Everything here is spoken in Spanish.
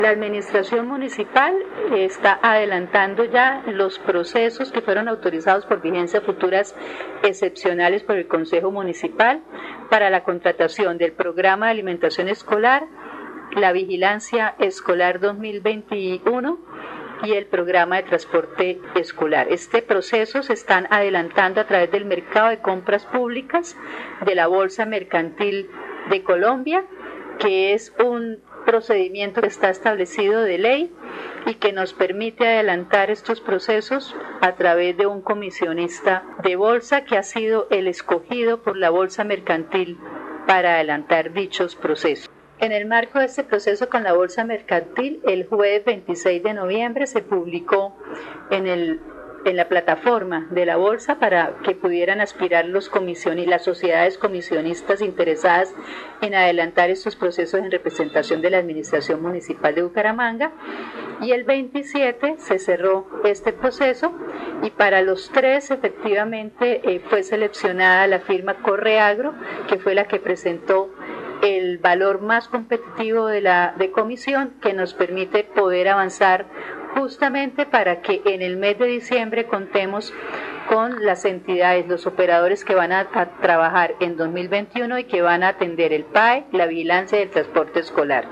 La administración municipal está adelantando ya los procesos que fueron autorizados por vigencias futuras excepcionales por el Consejo Municipal para la contratación del programa de alimentación escolar, la vigilancia escolar 2021 y el programa de transporte escolar. Este proceso se están adelantando a través del mercado de compras públicas de la Bolsa Mercantil de Colombia, que es un procedimiento que está establecido de ley y que nos permite adelantar estos procesos a través de un comisionista de bolsa que ha sido el escogido por la Bolsa Mercantil para adelantar dichos procesos. En el marco de este proceso con la Bolsa Mercantil, el jueves 26 de noviembre se publicó en la plataforma de la Bolsa para que pudieran aspirar las sociedades comisionistas interesadas en adelantar estos procesos en representación de la Administración Municipal de Bucaramanga. Y el 27 se cerró este proceso y para los tres efectivamente fue seleccionada la firma Correagro, que fue la que presentó el valor más competitivo de comisión, que nos permite poder avanzar justamente para que en el mes de diciembre contemos con las entidades, los operadores que van a trabajar en 2021 y que van a atender el PAE, la vigilancia y el transporte escolar.